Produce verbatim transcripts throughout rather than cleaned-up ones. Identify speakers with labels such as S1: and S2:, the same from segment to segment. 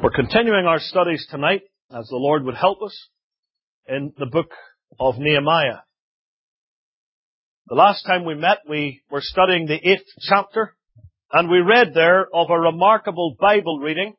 S1: We're continuing our studies tonight, as the Lord would help us, in the book of Nehemiah. The last time we met, we were studying the eighth chapter, and we read there of a remarkable Bible reading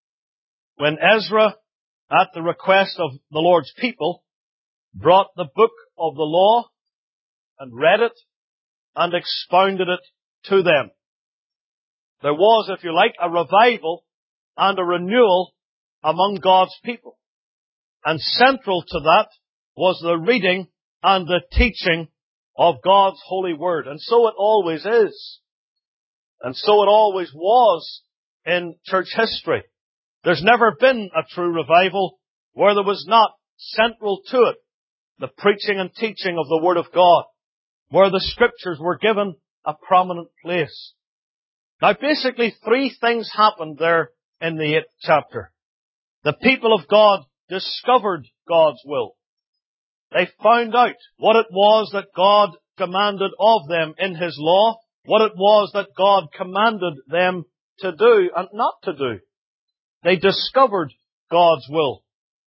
S1: when Ezra, at the request of the Lord's people, brought the book of the law and read it and expounded it to them. There was, if you like, a revival and a renewal among God's people. And central to that was the reading and the teaching of God's holy word. And so it always is. And so it always was in church history. There's never been a true revival where there was not central to it the preaching and teaching of the Word of God, where the Scriptures were given a prominent place. Now basically three things happened there in the eighth chapter. The people of God discovered God's will. They found out what it was that God demanded of them in His law, what it was that God commanded them to do and not to do. They discovered God's will.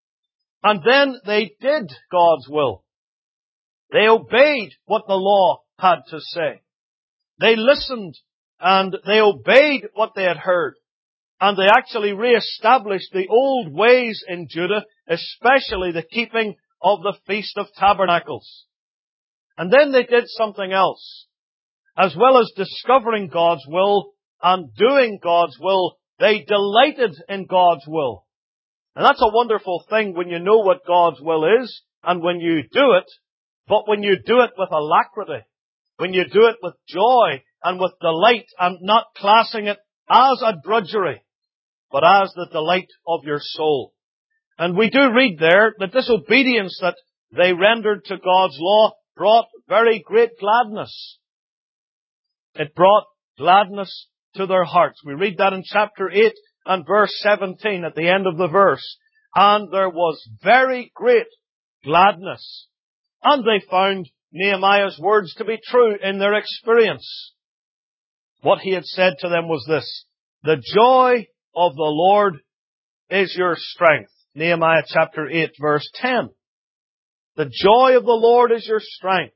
S1: And then they did God's will. They obeyed what the law had to say. They listened and they obeyed what they had heard. And they actually re-established the old ways in Judah, especially the keeping of the Feast of Tabernacles. And then they did something else. As well as discovering God's will and doing God's will, they delighted in God's will. And that's a wonderful thing when you know what God's will is and when you do it, but when you do it with alacrity, when you do it with joy and with delight and not classing it as a drudgery, but as the delight of your soul. And we do read there that disobedience that they rendered to God's law brought very great gladness. It brought gladness to their hearts. We read that in chapter eight and verse seventeen at the end of the verse. And there was very great gladness. And they found Nehemiah's words to be true in their experience. What he had said to them was this: the joy of the Lord is your strength. Nehemiah chapter eight verse ten. The joy of the Lord is your strength.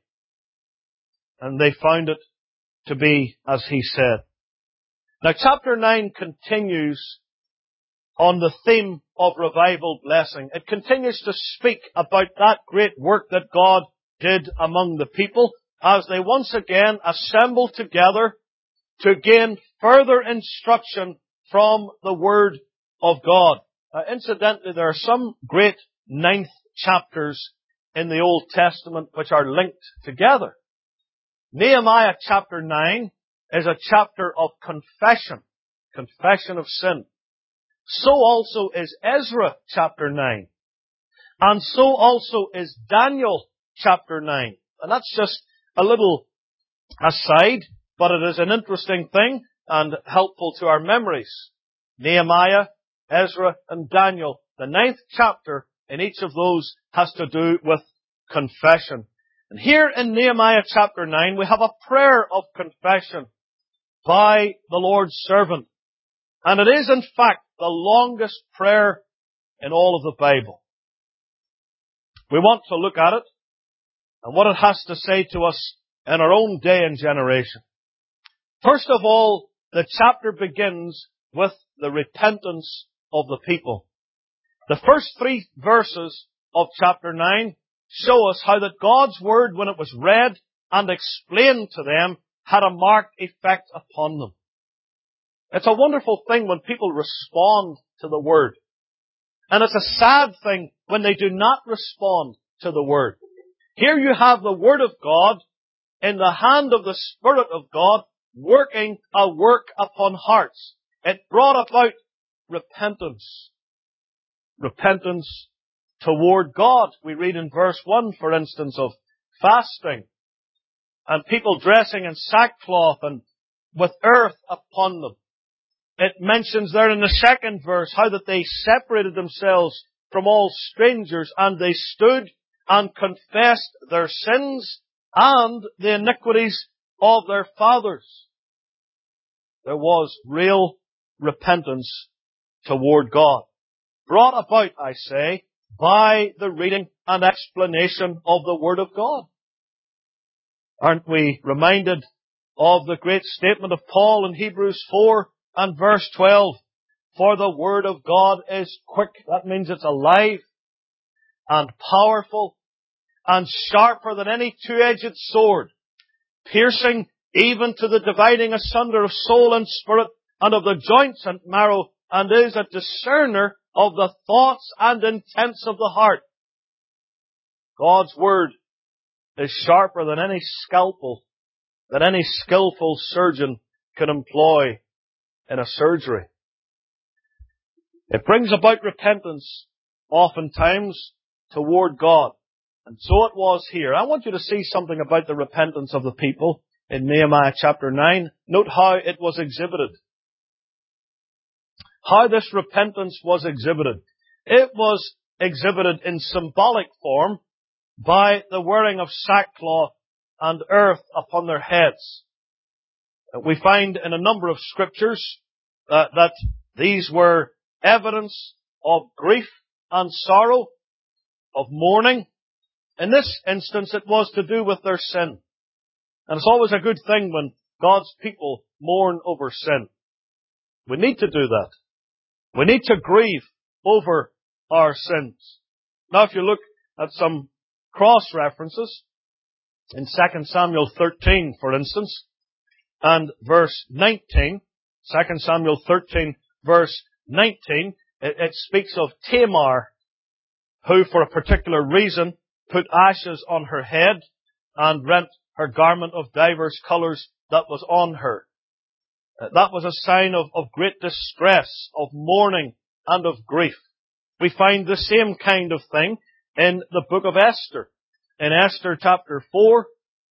S1: And they found it to be as he said. Now chapter nine continues on the theme of revival blessing. It continues to speak about that great work that God did among the people as they once again assembled together to gain further instruction from the Word of God. Uh, incidentally, there are some great ninth chapters in the Old Testament which are linked together. Nehemiah chapter nine is a chapter of confession, confession of sin. So also is Ezra chapter nine. And so also is Daniel chapter nine. And that's just a little aside, but it is an interesting thing and helpful to our memories. Nehemiah, Ezra, and Daniel. The ninth chapter in each of those has to do with confession. And here in Nehemiah chapter nine, we have a prayer of confession by the Lord's servant. And it is, in fact, the longest prayer in all of the Bible. We want to look at it and what it has to say to us in our own day and generation. First of all, the chapter begins with the repentance of the people. The first three verses of chapter nine show us how that God's Word, when it was read and explained to them, had a marked effect upon them. It's a wonderful thing when people respond to the Word. And it's a sad thing when they do not respond to the Word. Here you have the Word of God in the hand of the Spirit of God working a work upon hearts. It brought about repentance. Repentance toward God. We read in verse one, for instance, of fasting and people dressing in sackcloth and with earth upon them. It mentions there in the second verse how that they separated themselves from all strangers and they stood and confessed their sins and the iniquities of their fathers. There was real repentance toward God. brought about, I say, by the reading and explanation of the Word of God. Aren't we reminded of the great statement of Paul in Hebrews four and verse twelve? For the Word of God is quick. That means it's alive and powerful and sharper than any two-edged sword, piercing even to the dividing asunder of soul and spirit and of the joints and marrow, and is a discerner of the thoughts and intents of the heart. God's Word is sharper than any scalpel that any skillful surgeon can employ in a surgery. It brings about repentance oftentimes toward God. And so it was here. I want you to see something about the repentance of the people in Nehemiah chapter nine. Note how it was exhibited. How this repentance was exhibited. It was exhibited in symbolic form by the wearing of sackcloth and earth upon their heads. We find in a number of scriptures uh, that these were evidence of grief and sorrow, of mourning. In this instance, it was to do with their sin. And it's always a good thing when God's people mourn over sin. We need to do that. We need to grieve over our sins. Now, if you look at some cross-references, in Second Samuel thirteen, for instance, and verse nineteen, Second Samuel thirteen, verse nineteen, it, it speaks of Tamar, who for a particular reason put ashes on her head and rent her garment of divers colours that was on her. That was a sign of, of great distress, of mourning, and of grief. We find the same kind of thing in the book of Esther. In Esther chapter four,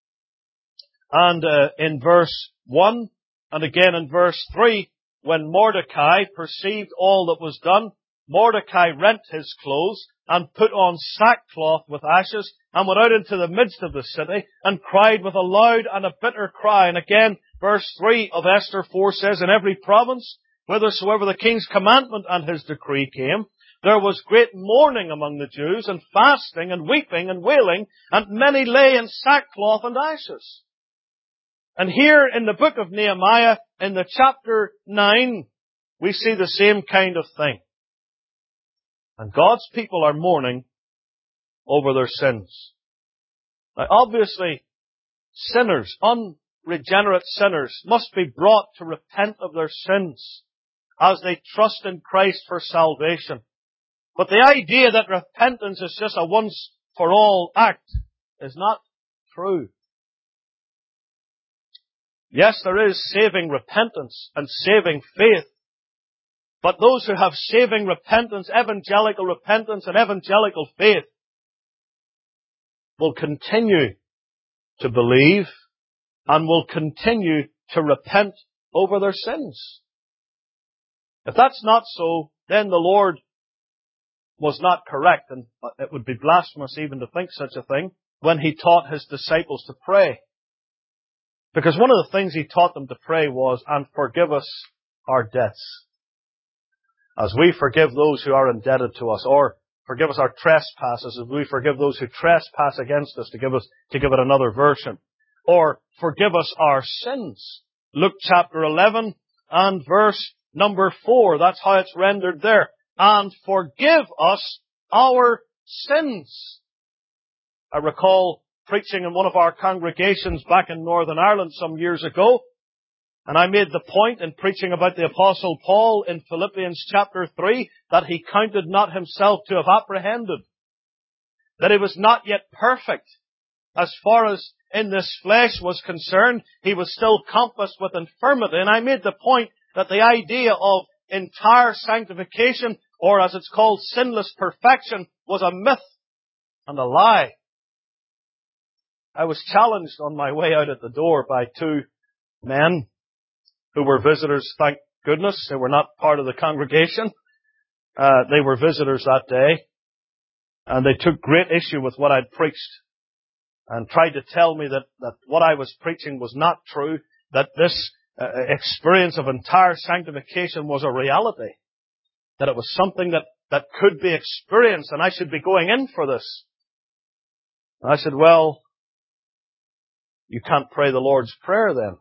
S1: and uh, in verse one, and again in verse three, when Mordecai perceived all that was done, Mordecai rent his clothes and put on sackcloth with ashes and went out into the midst of the city and cried with a loud and a bitter cry. And again, verse three of Esther four says, in every province, whithersoever the king's commandment and his decree came, there was great mourning among the Jews, and fasting, and weeping, and wailing, and many lay in sackcloth and ashes. And here in the book of Nehemiah, in the chapter nine, we see the same kind of thing. And God's people are mourning over their sins. Now, obviously, sinners, unregenerate sinners, must be brought to repent of their sins as they trust in Christ for salvation. But the idea that repentance is just a once-for-all act is not true. Yes, there is saving repentance and saving faith. But those who have saving repentance, evangelical repentance and evangelical faith will continue to believe and will continue to repent over their sins. If that's not so, then the Lord was not correct, and it would be blasphemous even to think such a thing, when He taught His disciples to pray. Because one of the things He taught them to pray was, and forgive us our debts, as we forgive those who are indebted to us, or forgive us our trespasses, as we forgive those who trespass against us, to give us, to give it another version. Or forgive us our sins. Luke chapter eleven and verse number four, that's how it's rendered there. And forgive us our sins. I recall preaching in one of our congregations back in Northern Ireland some years ago, and I made the point in preaching about the Apostle Paul in Philippians chapter three that he counted not himself to have apprehended, that he was not yet perfect. As far as in this flesh was concerned, he was still compassed with infirmity. And I made the point that the idea of entire sanctification, or as it's called, sinless perfection, was a myth and a lie. I was challenged on my way out at the door by two men who were visitors, thank goodness. They were not part of the congregation. Uh, they were visitors that day. And they took great issue with what I'd preached and tried to tell me that, that what I was preaching was not true, that this uh, experience of entire sanctification was a reality, that it was something that that could be experienced, and I should be going in for this. And I said, well, you can't pray the Lord's Prayer then.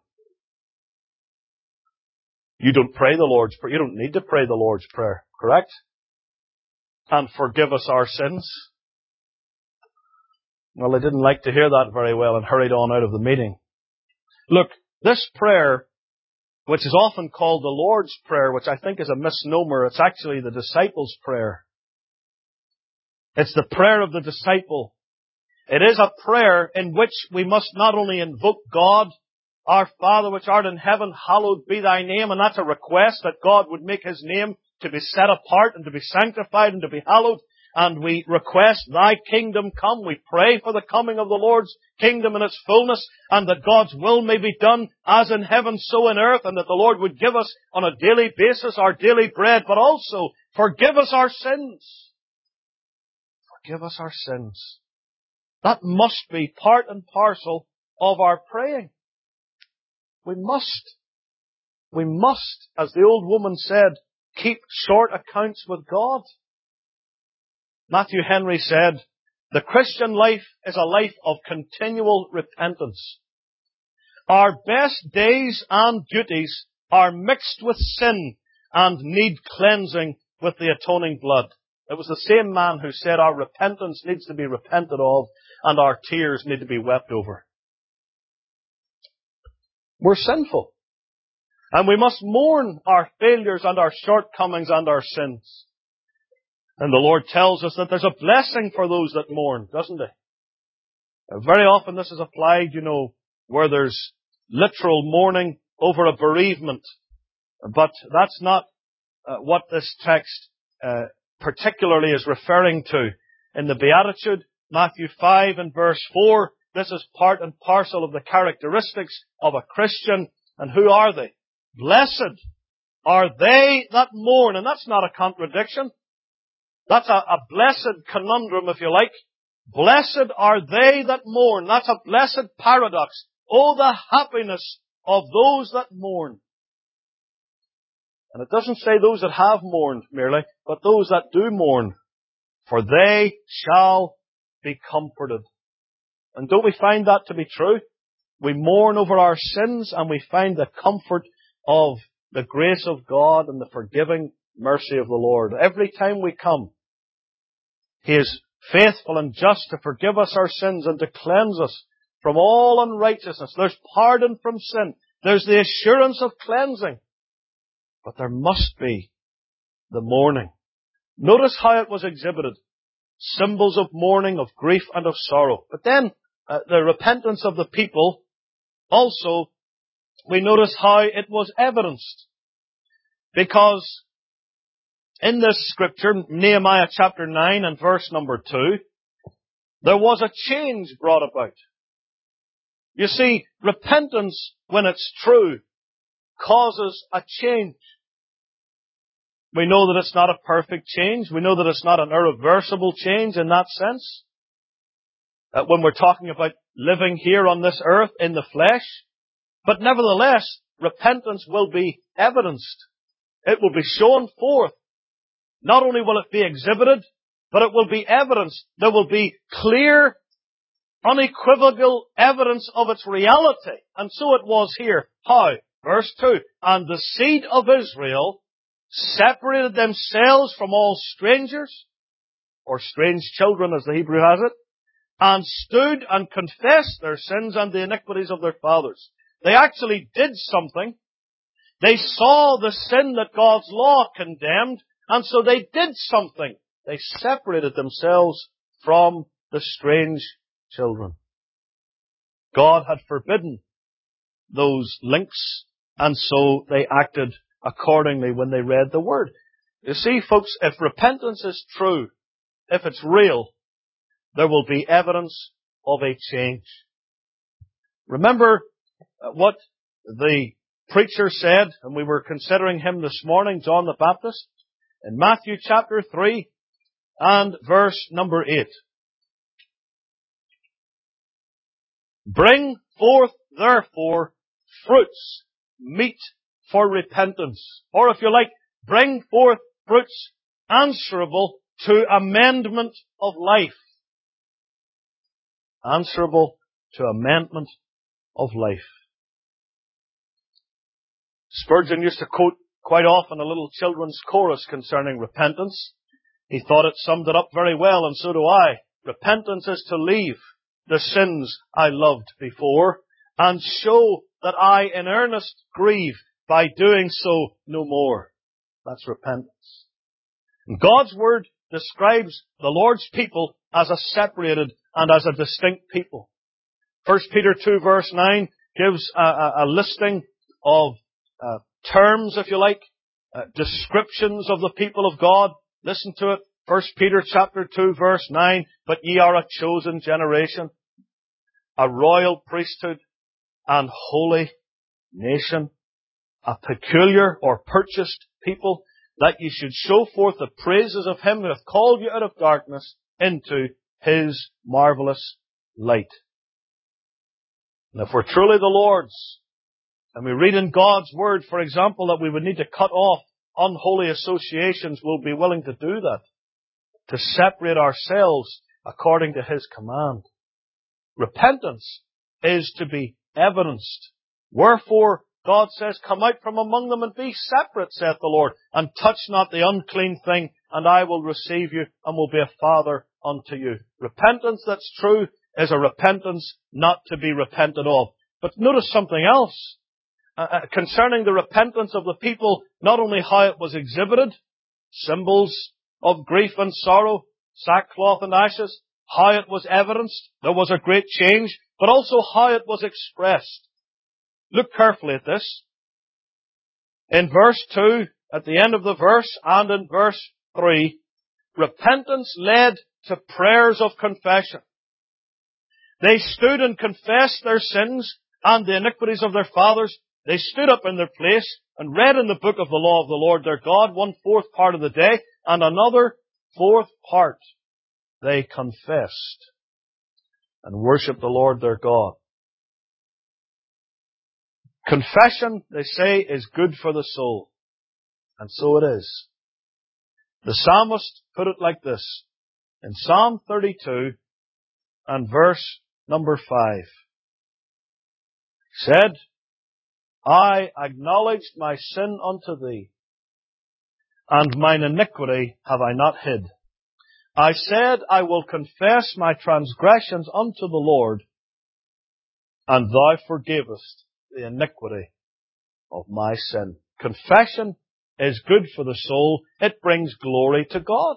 S1: You don't pray the Lord's Prayer. You don't need to pray the Lord's Prayer, correct? And forgive us our sins. Well, I didn't like to hear that very well and hurried on out of the meeting. Look, this prayer, which is often called the Lord's Prayer, which I think is a misnomer, it's actually the disciples' prayer. It's the prayer of the disciple. It is a prayer in which we must not only invoke God, our Father which art in heaven, hallowed be thy name, and that's a request that God would make his name to be set apart and to be sanctified and to be hallowed. And we request thy kingdom come. We pray for the coming of the Lord's kingdom in its fullness, and that God's will may be done as in heaven, so in earth, and that the Lord would give us on a daily basis our daily bread, but also forgive us our sins. Forgive us our sins. That must be part and parcel of our praying. We must. We must, as the old woman said, keep short accounts with God. Matthew Henry said, the Christian life is a life of continual repentance. Our best days and duties are mixed with sin and need cleansing with the atoning blood. It was the same man who said our repentance needs to be repented of and our tears need to be wept over. We're sinful. And we must mourn our failures and our shortcomings and our sins. And the Lord tells us that there's a blessing for those that mourn, doesn't He? Very often this is applied, you know, where there's literal mourning over a bereavement. But that's not uh, what this text uh, particularly is referring to. In the Beatitude, Matthew five and verse four, this is part and parcel of the characteristics of a Christian. And who are they? Blessed are they that mourn. And that's not a contradiction. That's a, a blessed conundrum, if you like. Blessed are they that mourn. That's a blessed paradox. Oh, the happiness of those that mourn. And it doesn't say those that have mourned merely, but those that do mourn. For they shall be comforted. And don't we find that to be true? We mourn over our sins and we find the comfort of the grace of God and the forgiving mercy of the Lord. Every time we come, He is faithful and just to forgive us our sins and to cleanse us from all unrighteousness. There's pardon from sin. There's the assurance of cleansing. But there must be the mourning. Notice how it was exhibited. Symbols of mourning, of grief and of sorrow. But then, uh, the repentance of the people, also, we notice how it was evidenced. Because in this scripture, Nehemiah chapter nine and verse number two, there was a change brought about. You see, repentance, when it's true, causes a change. We know that it's not a perfect change. We know that it's not an irreversible change in that sense. Uh, when we're talking about living here on this earth in the flesh. But nevertheless, repentance will be evidenced. It will be shown forth. Not only will it be exhibited, but it will be evidenced. There will be clear, unequivocal evidence of its reality. And so it was here. How? Verse two. And the seed of Israel separated themselves from all strangers, or strange children as the Hebrew has it, and stood and confessed their sins and the iniquities of their fathers. They actually did something. They saw the sin that God's law condemned, and so they did something. They separated themselves from the strange children. God had forbidden those links, and so they acted accordingly when they read the Word. You see, folks, if repentance is true, if it's real, there will be evidence of a change. Remember what the preacher said, and we were considering him this morning, John the Baptist, in Matthew chapter three and verse number eight. Bring forth therefore fruits, meet for repentance. Or if you like, bring forth fruits answerable to amendment of life. Answerable to amendment of life. Spurgeon used to quote quite often a little children's chorus concerning repentance. He thought it summed it up very well, and so do I. Repentance is to leave the sins I loved before, and show that I in earnest grieve by doing so no more. That's repentance. And God's Word describes the Lord's people as a separated and as a distinct people. First Peter two verse nine gives a, a, a listing of uh, terms, if you like, uh, descriptions of the people of God. Listen to it. First Peter chapter two verse nine, but ye are a chosen generation, a royal priesthood, and holy nation, a peculiar or purchased people, that ye should show forth the praises of Him who hath called you out of darkness into His marvelous light. And if we're truly the Lord's, and we read in God's Word, for example, that we would need to cut off unholy associations, we'll be willing to do that, to separate ourselves according to His command. Repentance is to be evidenced. Wherefore, God says, come out from among them and be separate, saith the Lord, and touch not the unclean thing, and I will receive you and will be a father unto you. Repentance that's true is a repentance not to be repented of. But notice something else uh, concerning the repentance of the people, not only how it was exhibited, symbols of grief and sorrow, sackcloth and ashes, how it was evidenced, there was a great change, but also how it was expressed. Look carefully at this. In verse two, at the end of the verse, and in verse three, repentance led to prayers of confession. They stood and confessed their sins and the iniquities of their fathers. They stood up in their place and read in the book of the law of the Lord their God one fourth part of the day, and another fourth part they confessed and worshipped the Lord their God. Confession, they say, is good for the soul. And so it is. The psalmist put it like this in Psalm thirty-two and verse number five. He said, I acknowledged my sin unto Thee, and mine iniquity have I not hid. I said, I will confess my transgressions unto the Lord, and Thou forgavest the iniquity of my sin. Confession is good for the soul. It brings glory to God.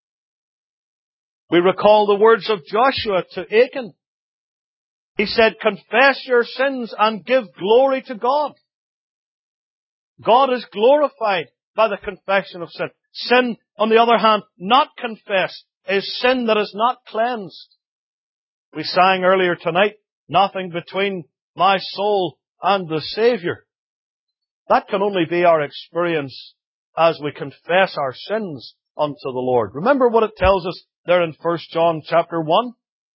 S1: We recall the words of Joshua to Achan. He said, confess your sins and give glory to God. God is glorified by the confession of sin. Sin, on the other hand, not confessed, is sin that is not cleansed. We sang earlier tonight, nothing between my soul and the Savior. That can only be our experience as we confess our sins unto the Lord. Remember what it tells us there in First John chapter one,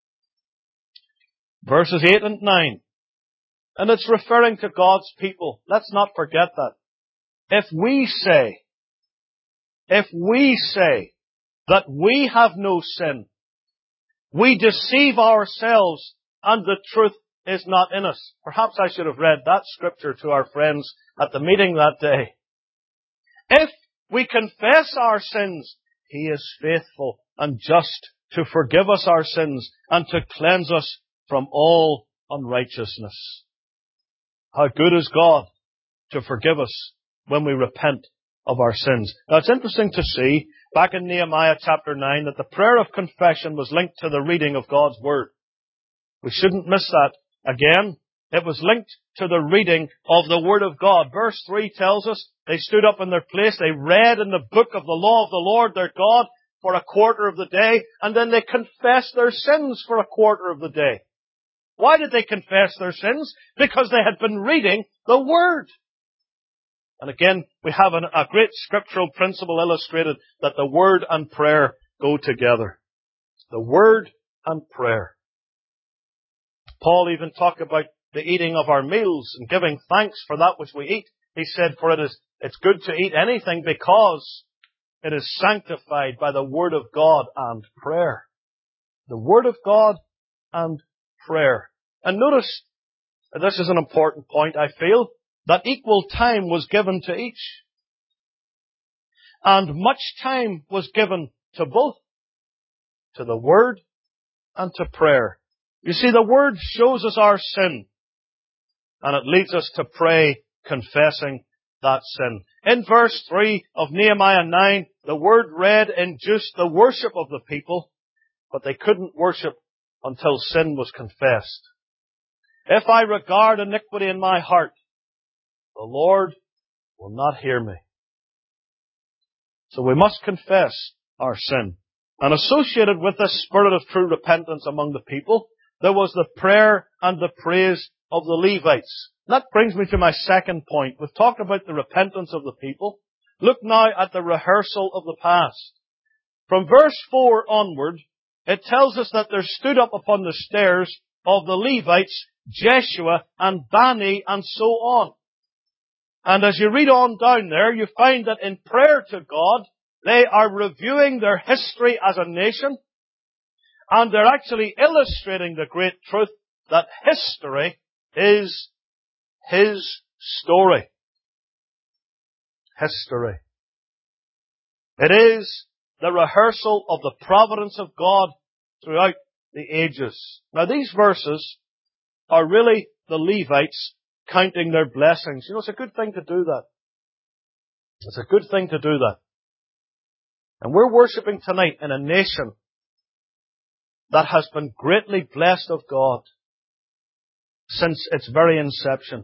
S1: verses eight and nine. And it's referring to God's people. Let's not forget that. If we say, if we say that we have no sin, we deceive ourselves and the truth is not in us. Perhaps I should have read that scripture to our friends at the meeting that day. If we confess our sins, He is faithful and just to forgive us our sins and to cleanse us from all unrighteousness. How good is God to forgive us when we repent of our sins. Now it's interesting to see back in Nehemiah chapter nine that the prayer of confession was linked to the reading of God's Word. We shouldn't miss that. Again, it was linked to the reading of the Word of God. Verse three tells us they stood up in their place, they read in the book of the law of the Lord their God for a quarter of the day, and then they confessed their sins for a quarter of the day. Why did they confess their sins? Because they had been reading the Word. And again, we have an, a great scriptural principle illustrated that the Word and prayer go together. The Word and prayer. Paul even talked about the eating of our meals and giving thanks for that which we eat. He said, for it is, it's good to eat anything because it is sanctified by the Word of God and prayer. The Word of God and prayer. And notice, this is an important point, I feel, that equal time was given to each. And much time was given to both, to the Word and to prayer. You see, the Word shows us our sin, and it leads us to pray, confessing that sin. In verse three of Nehemiah nine, the Word read induced the worship of the people, but they couldn't worship until sin was confessed. If I regard iniquity in my heart, the Lord will not hear me. So we must confess our sin. And associated with this spirit of true repentance among the people, there was the prayer and the praise of the Levites. That brings me to my second point. We've talked about the repentance of the people. Look now at the rehearsal of the past. From verse four onward, it tells us that there stood up upon the stairs of the Levites Jeshua and Bani and so on. And as you read on down there, you find that in prayer to God, they are reviewing their history as a nation, and they're actually illustrating the great truth that history is His story. History. It is the rehearsal of the providence of God throughout the ages. Now these verses are really the Levites counting their blessings. You know, it's a good thing to do that. It's a good thing to do that. And we're worshipping tonight in a nation that has been greatly blessed of God since its very inception.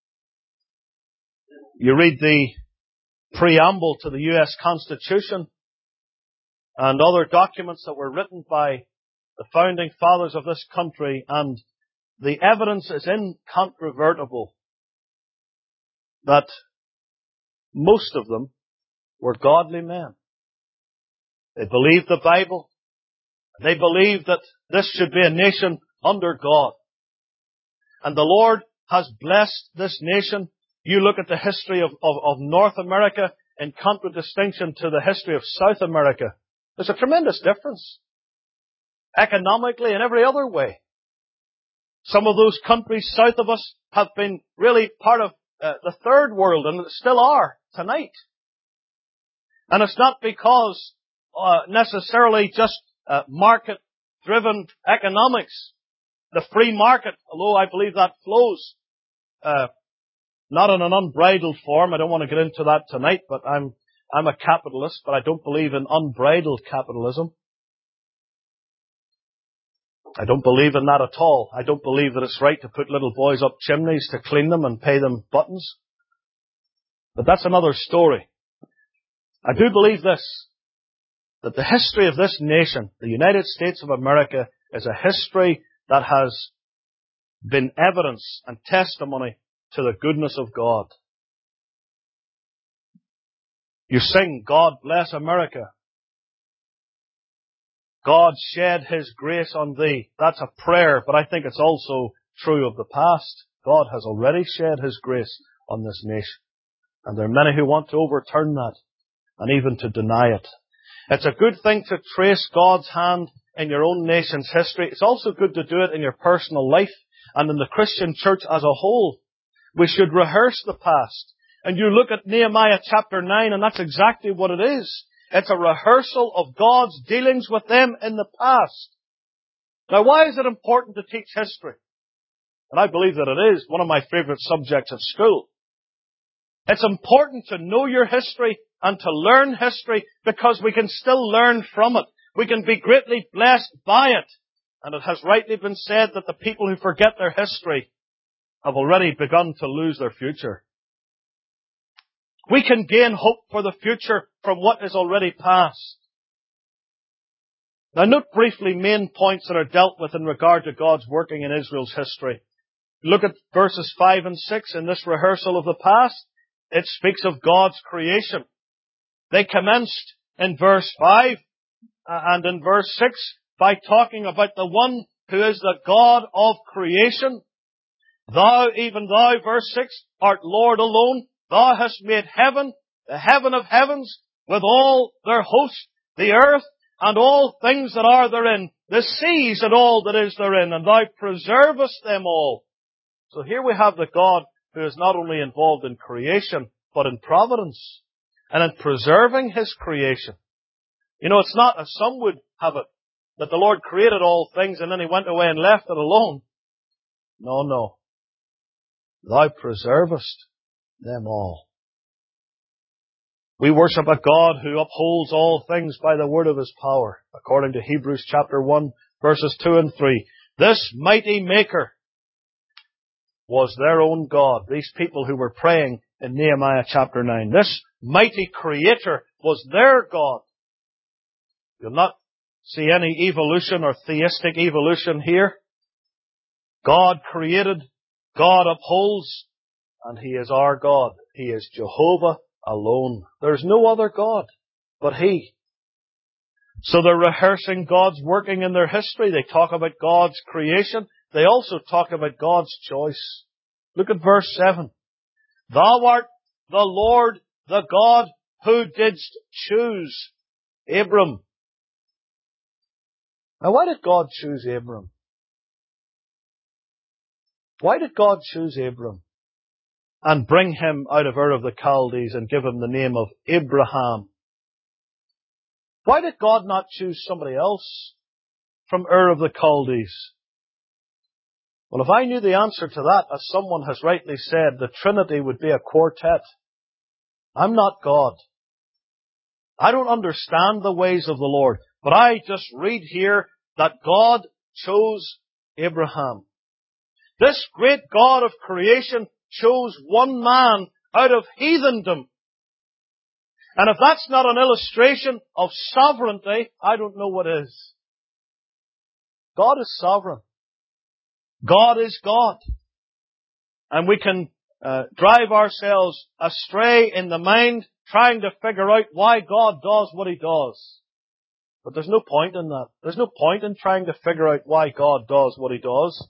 S1: You read the preamble to the U S Constitution and other documents that were written by the founding fathers of this country, and the evidence is incontrovertible that most of them were godly men. They believed the Bible. They believed that this should be a nation under God. And the Lord has blessed this nation. You look at the history of, of, of North America in contradistinction to the history of South America. There's a tremendous difference. Economically and every other way. Some of those countries south of us have been really part of uh, the third world, and still are tonight. And it's not because uh, necessarily just uh, market-driven economics. The free market, although I believe that flows uh, not in an unbridled form. I don't want to get into that tonight, but I'm I'm a capitalist, but I don't believe in unbridled capitalism. I don't believe in that at all. I don't believe that it's right to put little boys up chimneys to clean them and pay them buttons. But that's another story. I do believe this, that the history of this nation, the United States of America, is a history that has been evidence and testimony to the goodness of God. You sing, God bless America. God shed His grace on thee. That's a prayer, but I think it's also true of the past. God has already shed His grace on this nation. And there are many who want to overturn that and even to deny it. It's a good thing to trace God's hand in your own nation's history. It's also good to do it in your personal life and in the Christian church as a whole. We should rehearse the past. And you look at Nehemiah chapter nine, and that's exactly what it is. It's a rehearsal of God's dealings with them in the past. Now, why is it important to teach history? And I believe that it is one of my favorite subjects at school. It's important to know your history and to learn history because we can still learn from it. We can be greatly blessed by it. And it has rightly been said that the people who forget their history have already begun to lose their future. We can gain hope for the future from what is already past. Now note briefly main points that are dealt with in regard to God's working in Israel's history. Look at verses five and six in this rehearsal of the past. It speaks of God's creation. They commenced in verse five and in verse six by talking about the one who is the God of creation. Thou, even thou, verse six, art Lord alone. Thou hast made heaven, the heaven of heavens, with all their host, the earth and all things that are therein, the seas and all that is therein, and thou preservest them all. So here we have the God who is not only involved in creation, but in providence and in preserving His creation. You know, it's not as some would have it, that the Lord created all things and then He went away and left it alone. No, no. Thou preservest them all. We worship a God who upholds all things by the word of His power, according to Hebrews chapter one, verses two and three. This mighty Maker was their own God. These people who were praying in Nehemiah chapter nine. This mighty Creator was their God. You'll not see any evolution or theistic evolution here. God created, God upholds, and He is our God. He is Jehovah alone. There's no other God but He. So they're rehearsing God's working in their history. They talk about God's creation. They also talk about God's choice. Look at verse seven. Thou art the Lord, the God who didst choose Abram. Now why did God choose Abram? Why did God choose Abram and bring him out of Ur of the Chaldees and give him the name of Abraham? Why did God not choose somebody else from Ur of the Chaldees? Well, if I knew the answer to that, as someone has rightly said, the Trinity would be a quartet. I'm not God. I don't understand the ways of the Lord, but I just read here that God chose Abraham. This great God of creation chose one man out of heathendom. And if that's not an illustration of sovereignty, I don't know what is. God is sovereign. God is God. And we can uh, drive ourselves astray in the mind trying to figure out why God does what He does. But there's no point in that. There's no point in trying to figure out why God does what He does.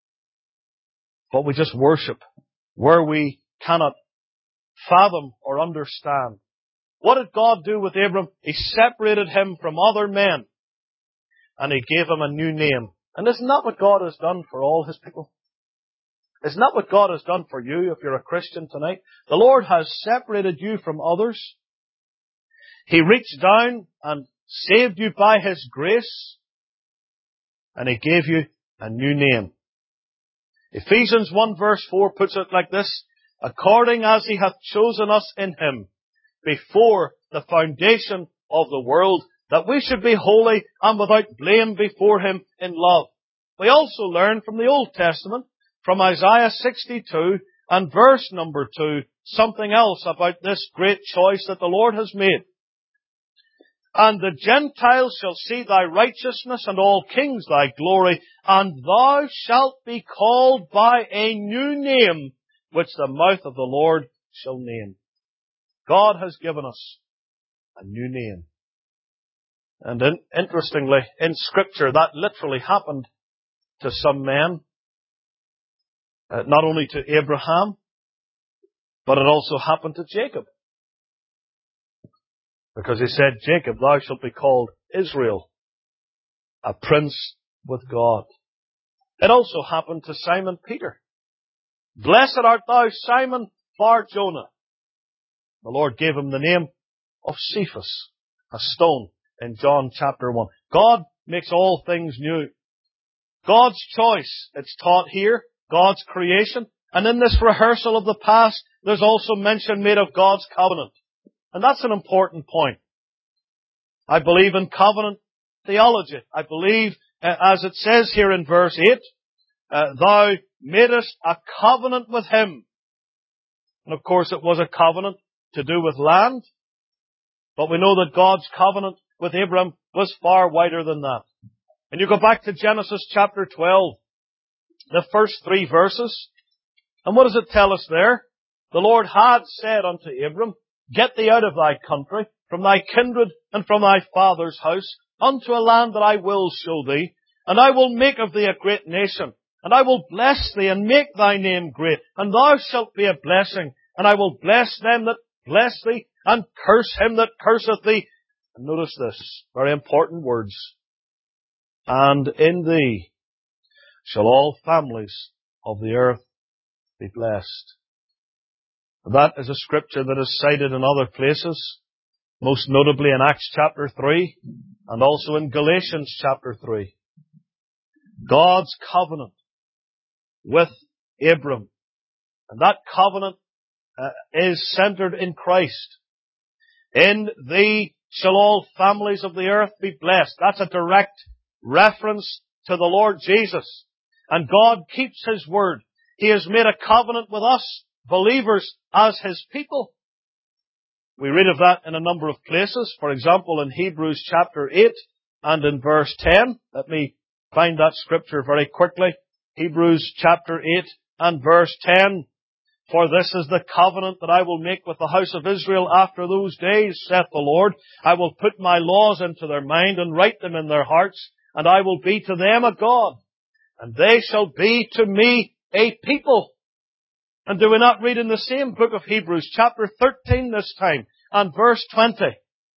S1: But we just worship where we cannot fathom or understand. What did God do with Abram? He separated him from other men and He gave him a new name. And isn't that what God has done for all His people? Isn't that what God has done for you if you're a Christian tonight? The Lord has separated you from others. He reached down and saved you by His grace, and He gave you a new name. Ephesians one verse four puts it like this: according as He hath chosen us in Him before the foundation of the world, that we should be holy and without blame before Him in love. We also learn from the Old Testament, from Isaiah sixty-two and verse number two, something else about this great choice that the Lord has made. And the Gentiles shall see thy righteousness, and all kings thy glory, and thou shalt be called by a new name, which the mouth of the Lord shall name. God has given us a new name. And in, interestingly, in Scripture, that literally happened to some men. Uh, not only to Abraham, but it also happened to Jacob. Because He said, Jacob, thou shalt be called Israel, a prince with God. It also happened to Simon Peter. Blessed art thou, Simon Bar-Jonah. The Lord gave him the name of Cephas, a stone, in John chapter one. God makes all things new. God's choice, it's taught here, God's creation. And in this rehearsal of the past, there's also mention made of God's covenant. And that's an important point. I believe in covenant theology. I believe, uh, as it says here in verse eight, uh, thou madest a covenant with Him. And of course it was a covenant to do with land. But we know that God's covenant with Abram was far wider than that. And you go back to Genesis chapter twelve, the first three verses. And what does it tell us there? The Lord had said unto Abram, get thee out of thy country, from thy kindred and from thy father's house, unto a land that I will show thee, and I will make of thee a great nation, and I will bless thee and make thy name great, and thou shalt be a blessing, and I will bless them that bless thee, and curse him that curseth thee. And notice this, very important words. And in thee shall all families of the earth be blessed. That is a scripture that is cited in other places, most notably in Acts chapter three, and also in Galatians chapter three. God's covenant with Abram. And that covenant uh, is centered in Christ. In thee shall all families of the earth be blessed. That's a direct reference to the Lord Jesus. And God keeps His word. He has made a covenant with us, believers, as His people. We read of that in a number of places. For example, in Hebrews chapter eight and in verse ten. Let me find that scripture very quickly. Hebrews chapter eight and verse ten. For this is the covenant that I will make with the house of Israel after those days, saith the Lord. I will put my laws into their mind and write them in their hearts, and I will be to them a God, and they shall be to me a people. And do we not read in the same book of Hebrews, chapter thirteen this time, and verse twenty?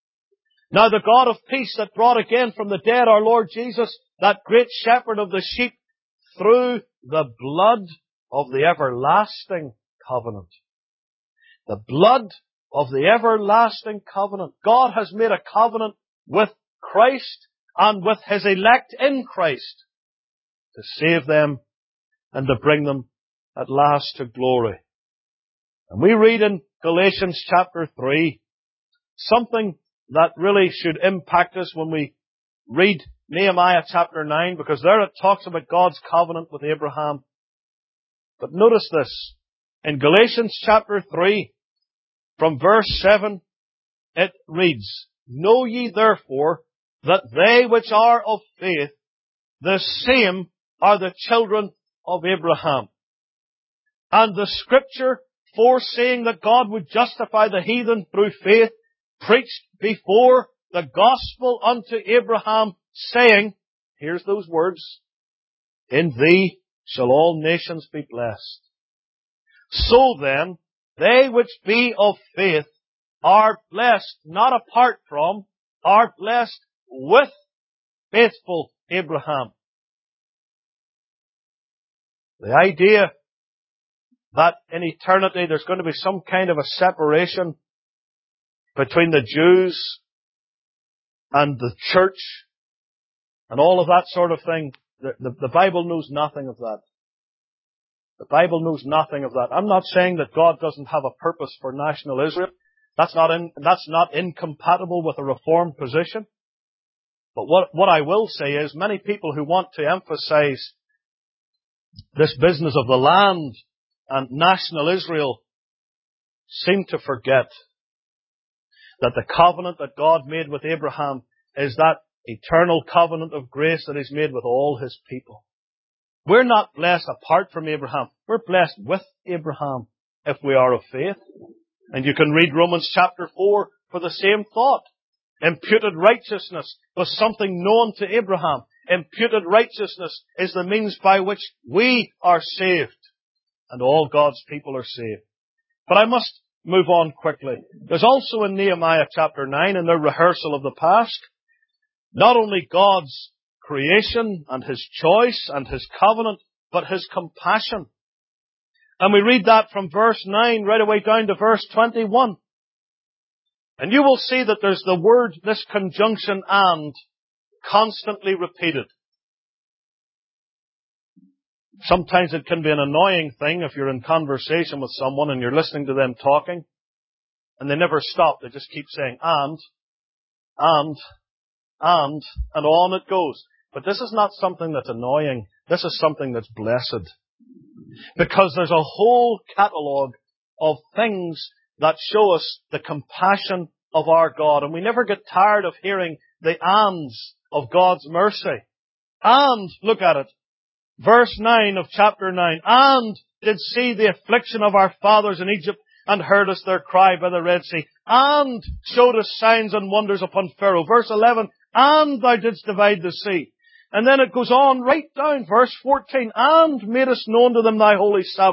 S1: Now the God of peace that brought again from the dead our Lord Jesus, that great shepherd of the sheep, through the blood of the everlasting covenant. The blood of the everlasting covenant. God has made a covenant with Christ and with His elect in Christ to save them and to bring them at last to glory. And we read in Galatians chapter three something that really should impact us when we read Nehemiah chapter nine, because there it talks about God's covenant with Abraham. But notice this. In Galatians chapter three, from verse seven, it reads, Know ye therefore that they which are of faith, the same are the children of Abraham. And the scripture, foreseeing that God would justify the heathen through faith, preached before the gospel unto Abraham, saying, here's those words, In thee shall all nations be blessed. So then, they which be of faith are blessed, not apart from, are blessed with faithful Abraham. The idea that in eternity there's going to be some kind of a separation between the Jews and the church and all of that sort of thing, the, the, the Bible knows nothing of that. The Bible knows nothing of that. I'm not saying that God doesn't have a purpose for national Israel. That's not in, that's not incompatible with a Reformed position. But what, what I will say is many people who want to emphasize this business of the land and national Israel seem to forget that the covenant that God made with Abraham is that eternal covenant of grace that He's made with all His people. We're not blessed apart from Abraham. We're blessed with Abraham if we are of faith. And you can read Romans chapter four for the same thought. Imputed righteousness was something known to Abraham. Imputed righteousness is the means by which we are saved. And all God's people are saved. But I must move on quickly. There's also in Nehemiah chapter nine, in their rehearsal of the past, not only God's creation and His choice and His covenant, but His compassion. And we read that from verse nine right away down to verse twenty-one. And you will see that there's the word, this conjunction and, constantly repeated. Sometimes it can be an annoying thing if you're in conversation with someone and you're listening to them talking and they never stop. They just keep saying and, and, and, and on it goes. But this is not something that's annoying. This is something that's blessed. Because there's a whole catalogue of things that show us the compassion of our God. And we never get tired of hearing the ands of God's mercy. And, look at it. Verse nine of chapter nine. And did see the affliction of our fathers in Egypt, and heard us their cry by the Red Sea. And showed us signs and wonders upon Pharaoh. Verse eleven. And thou didst divide the sea. And then it goes on right down, verse fourteen. And made us known to them thy holy Sabbath.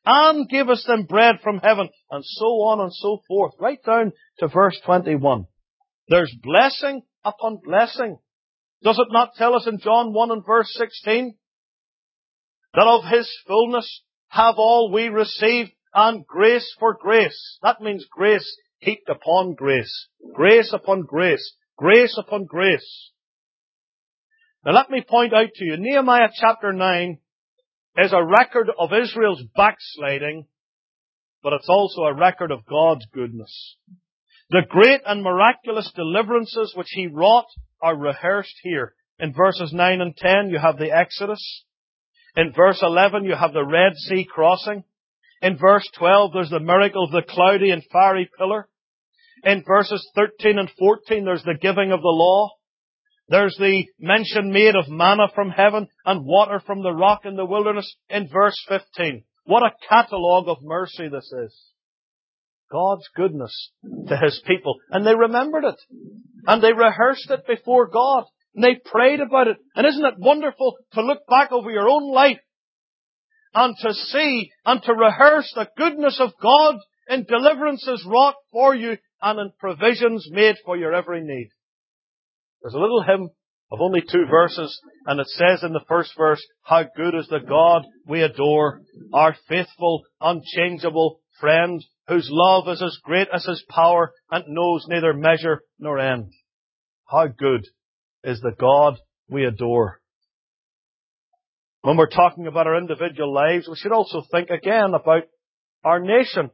S1: and gavest them bread from heaven, and so on and so forth. Right down to verse twenty-one. There's blessing upon blessing. Does it not tell us in John one and verse sixteen that of His fullness have all we received, and grace for grace? That means grace heaped upon grace. Grace upon grace. Grace upon grace. Now let me point out to you, Nehemiah chapter nine is a record of Israel's backsliding, but it's also a record of God's goodness. The great and miraculous deliverances which He wrought are rehearsed here. In verses nine and ten you have the Exodus. In verse eleven you have the Red Sea crossing. In verse twelve there's the miracle of the cloudy and fiery pillar. In verses thirteen and fourteen there's the giving of the law. There's the mention made of manna from heaven and water from the rock in the wilderness in verse fifteen. What a catalogue of mercy this is. God's goodness to His people. And they remembered it. And they rehearsed it before God. And they prayed about it. And isn't it wonderful to look back over your own life and to see and to rehearse the goodness of God in deliverances wrought for you and in provisions made for your every need. There's a little hymn of only two verses, and it says in the first verse, how good is the God we adore, our faithful, unchangeable friend, whose love is as great as His power and knows neither measure nor end. How good is the God we adore. When we're talking about our individual lives, we should also think again about our nation.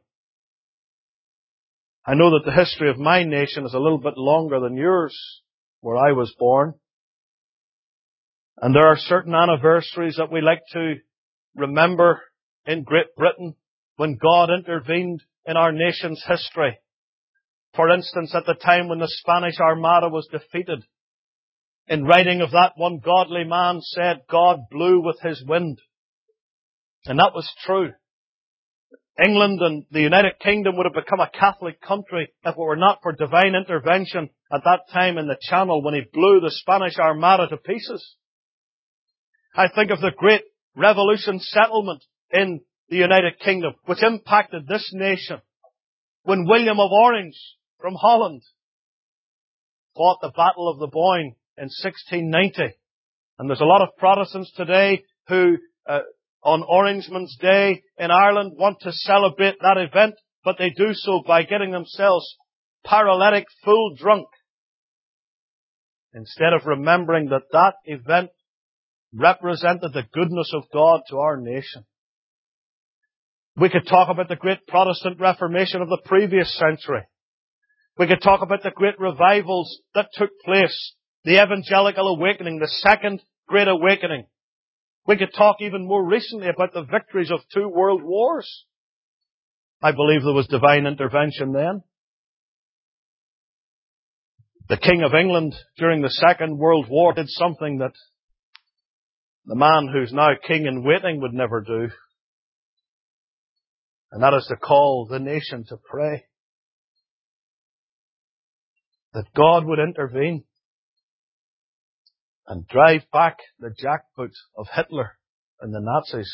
S1: I know that the history of my nation is a little bit longer than yours, where I was born. And there are certain anniversaries that we like to remember in Great Britain when God intervened in our nation's history. For instance, at the time when the Spanish Armada was defeated, in writing of that, one godly man said, God blew with His wind. And that was true. England and the United Kingdom would have become a Catholic country if it were not for divine intervention at that time in the Channel when He blew the Spanish Armada to pieces. I think of the great revolution settlement in the United Kingdom, which impacted this nation when William of Orange from Holland fought the Battle of the Boyne in sixteen ninety. And there's a lot of Protestants today who, uh, on Orangeman's Day in Ireland, want to celebrate that event, but they do so by getting themselves paralytic, full drunk, instead of remembering that that event represented the goodness of God to our nation. We could talk about the great Protestant Reformation of the previous century. We could talk about the great revivals that took place, the Evangelical Awakening, the Second Great Awakening. We could talk even more recently about the victories of two world wars. I believe there was divine intervention then. The King of England during the Second World War did something that the man who's now king in waiting would never do. And that is to call the nation to pray. That God would intervene and drive back the jackboot of Hitler and the Nazis.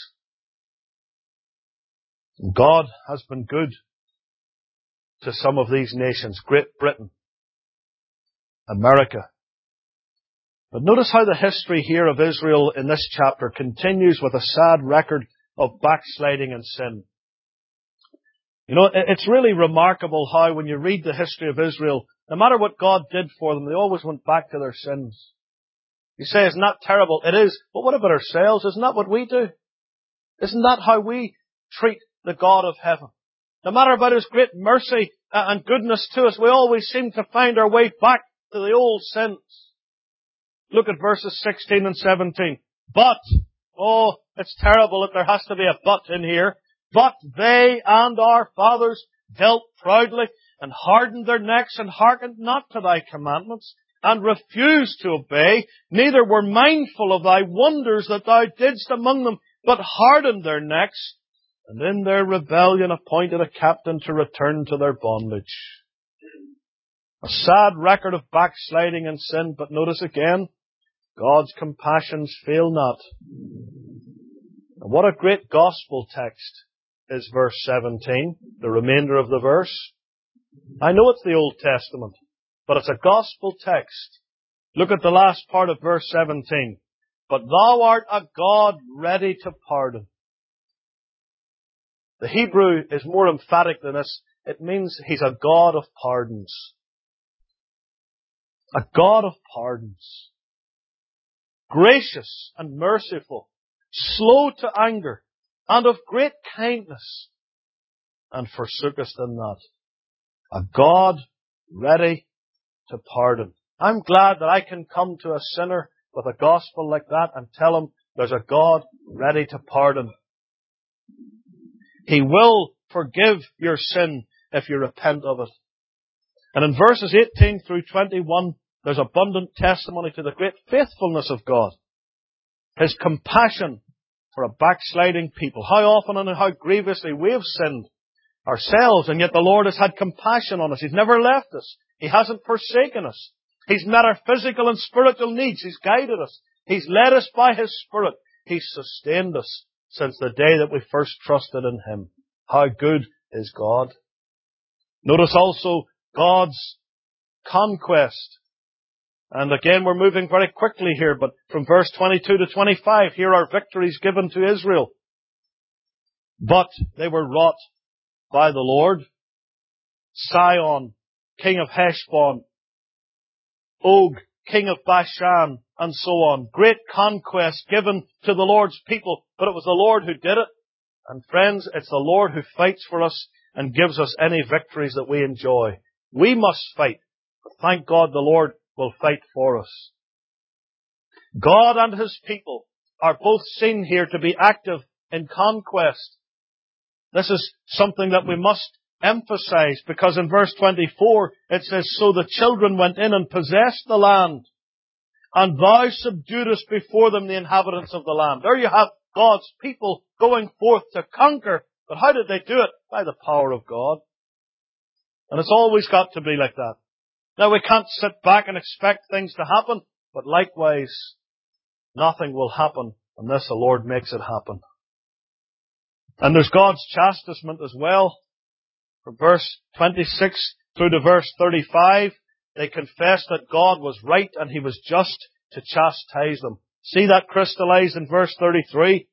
S1: And God has been good to some of these nations, Great Britain, America. But notice how the history here of Israel in this chapter continues with a sad record of backsliding and sin. You know, it's really remarkable how when you read the history of Israel, no matter what God did for them, they always went back to their sins. You say, isn't that terrible? It is. But what about ourselves? Isn't that what we do? Isn't that how we treat the God of heaven? No matter about His great mercy and goodness to us, we always seem to find our way back to the old sins. Look at verses sixteen and seventeen. But, oh, it's terrible that there has to be a but in here. But they and our fathers dealt proudly and hardened their necks and hearkened not to Thy commandments and refused to obey, neither were mindful of Thy wonders that Thou didst among them, but hardened their necks, and in their rebellion appointed a captain to return to their bondage. A sad record of backsliding and sin, but notice again, God's compassions fail not. And what a great gospel text is verse seventeen, the remainder of the verse. I know it's the Old Testament, but it's a gospel text. Look at the last part of verse seventeen. But thou art a God ready to pardon. The Hebrew is more emphatic than this. It means He's a God of pardons. A God of pardons. Gracious and merciful, slow to anger, and of great kindness, and forsookest in that. A God ready to pardon. I'm glad that I can come to a sinner with a gospel like that and tell him there's a God ready to pardon. He will forgive your sin if you repent of it. And in verses eighteen through twenty-one, there's abundant testimony to the great faithfulness of God. His compassion for a backsliding people. How often and how grievously we have sinned ourselves, and yet the Lord has had compassion on us. He's never left us. He hasn't forsaken us. He's met our physical and spiritual needs. He's guided us. He's led us by His Spirit. He's sustained us since the day that we first trusted in Him. How good is God? Notice also God's conquest. And again, we're moving very quickly here, but from verse twenty-two to twenty-five, here are victories given to Israel. But they were wrought by the Lord. Sihon, king of Heshbon, Og, king of Bashan, and so on. Great conquest given to the Lord's people, but it was the Lord who did it. And friends, it's the Lord who fights for us and gives us any victories that we enjoy. We must fight, but thank God the Lord will fight for us. God and His people are both seen here to be active in conquest. This is something that we must emphasize, because in verse twenty-four it says, So the children went in and possessed the land, and thou subduedest before them the inhabitants of the land. There you have God's people going forth to conquer. But how did they do it? By the power of God. And it's always got to be like that. Now we can't sit back and expect things to happen, but likewise, nothing will happen unless the Lord makes it happen. And there's God's chastisement as well. From verse twenty-six through to verse thirty-five, they confessed that God was right and He was just to chastise them. See that crystallized in verse thirty-three?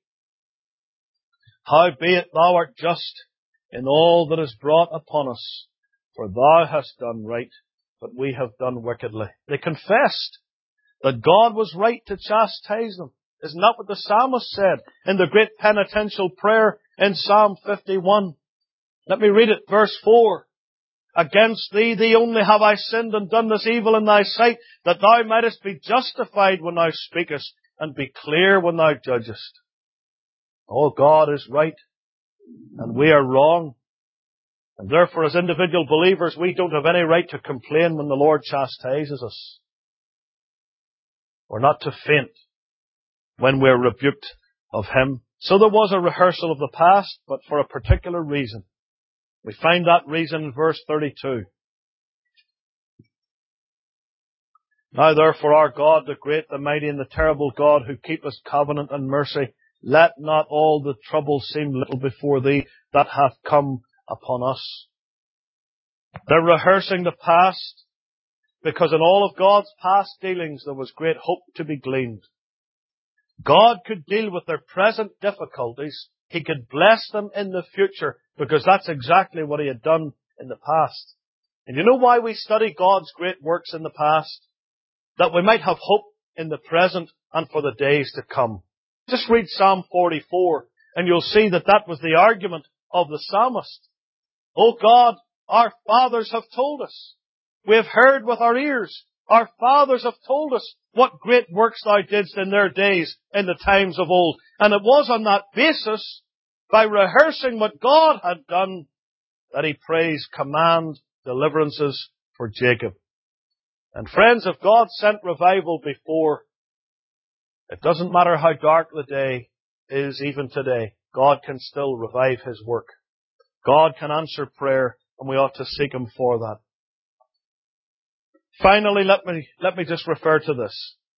S1: Howbeit thou art just in all that is brought upon us, for thou hast done right, but we have done wickedly. They confessed that God was right to chastise them. Isn't that what the psalmist said in the great penitential prayer in Psalm fifty-one? Let me read it, verse four. Against thee, thee only have I sinned and done this evil in thy sight, that thou mightest be justified when thou speakest, and be clear when thou judgest. Oh, God is right, and we are wrong. And therefore, as individual believers, we don't have any right to complain when the Lord chastises us. We're not to faint when we're rebuked of Him. So there was a rehearsal of the past, but for a particular reason. We find that reason in verse thirty-two. Now therefore our God, the great, the mighty, and the terrible God, who keepeth covenant and mercy, let not all the trouble seem little before Thee that hath come upon us. They're rehearsing the past, because in all of God's past dealings there was great hope to be gleaned. God could deal with their present difficulties. He could bless them in the future, because that's exactly what He had done in the past. And you know why we study God's great works in the past? That we might have hope in the present and for the days to come. Just read Psalm forty-four, and you'll see that that was the argument of the psalmist. Oh God, our fathers have told us. We have heard with our ears. Our fathers have told us what great works Thou didst in their days, in the times of old. And it was on that basis, by rehearsing what God had done, that He prays command deliverances for Jacob. And friends, if God sent revival before, it doesn't matter how dark the day is even today, God can still revive His work. God can answer prayer, and we ought to seek Him for that. Finally, let me, let me just refer to this.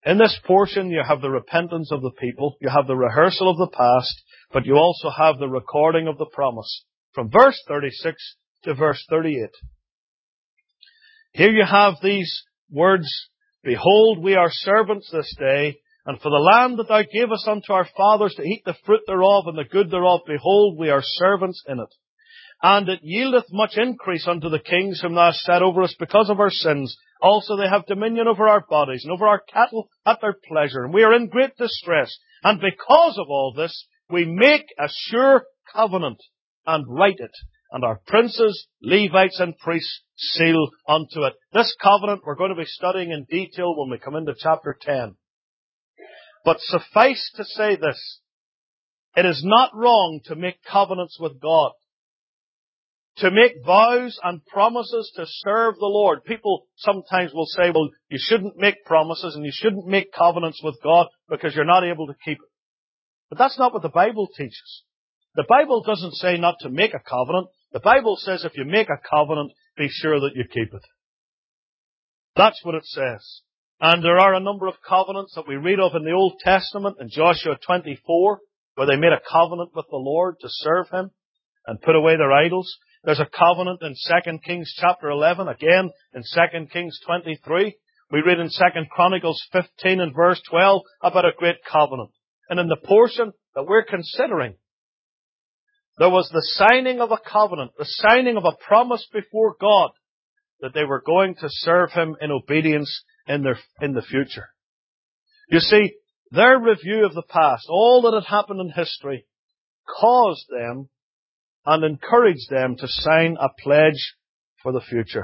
S1: In this portion, you have the repentance of the people, you have the rehearsal of the past, but you also have the recording of the promise. From verse thirty-six to verse thirty-eight. Here you have these words, Behold, we are servants this day, and for the land that thou gavest unto our fathers to eat the fruit thereof and the good thereof, behold, we are servants in it. And it yieldeth much increase unto the kings whom thou hast set over us because of our sins. Also they have dominion over our bodies and over our cattle at their pleasure. And we are in great distress. And because of all this, we make a sure covenant and write it. And our princes, Levites and priests seal unto it. This covenant we're going to be studying in detail when we come into chapter ten. But suffice to say this, it is not wrong to make covenants with God. To make vows and promises to serve the Lord. People sometimes will say, well, you shouldn't make promises and you shouldn't make covenants with God because you're not able to keep it. But that's not what the Bible teaches. The Bible doesn't say not to make a covenant. The Bible says if you make a covenant, be sure that you keep it. That's what it says. And there are a number of covenants that we read of in the Old Testament, in Joshua twenty-four, where they made a covenant with the Lord to serve Him and put away their idols. There's a covenant in Second Kings chapter eleven, again in Second Kings twenty-three. We read in Second Chronicles fifteen and verse twelve about a great covenant. And in the portion that we're considering, there was the signing of a covenant, the signing of a promise before God that they were going to serve Him in obedience in their, in the future. You see, their review of the past, all that had happened in history, caused them and encouraged them to sign a pledge for the future.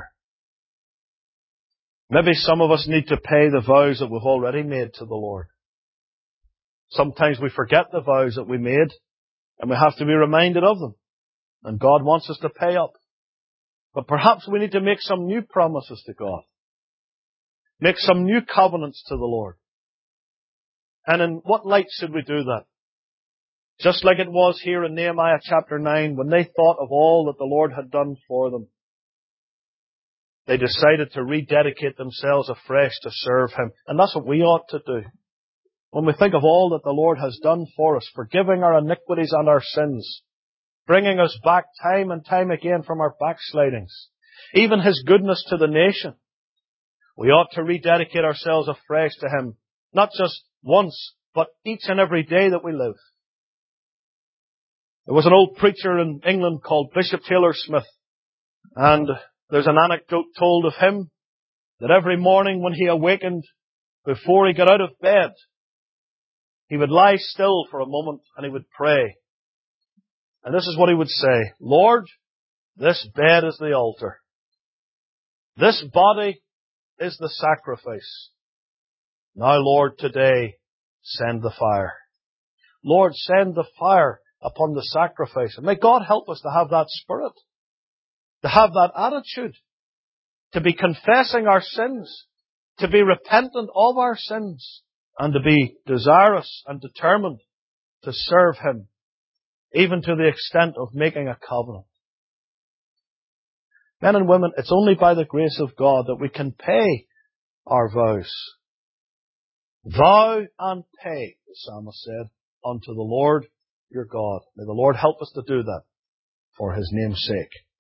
S1: Maybe some of us need to pay the vows that we've already made to the Lord. Sometimes we forget the vows that we made, and we have to be reminded of them. And God wants us to pay up. But perhaps we need to make some new promises to God. Make some new covenants to the Lord. And in what light should we do that? Just like it was here in Nehemiah chapter nine, when they thought of all that the Lord had done for them, they decided to rededicate themselves afresh to serve Him. And that's what we ought to do. When we think of all that the Lord has done for us, forgiving our iniquities and our sins, bringing us back time and time again from our backslidings, even His goodness to the nation, we ought to rededicate ourselves afresh to Him, not just once, but each and every day that we live. There was an old preacher in England called Bishop Taylor Smith, and there's an anecdote told of him that every morning when he awakened, before he got out of bed, he would lie still for a moment and he would pray. And this is what he would say, Lord, this bed is the altar. This body is the sacrifice. Now, Lord, today, send the fire. Lord, send the fire upon the sacrifice. And may God help us to have that spirit, to have that attitude, to be confessing our sins, to be repentant of our sins, and to be desirous and determined to serve Him, even to the extent of making a covenant. Men and women, it's only by the grace of God that we can pay our vows. Vow and pay, the psalmist said, unto the Lord your God. May the Lord help us to do that for His name's sake.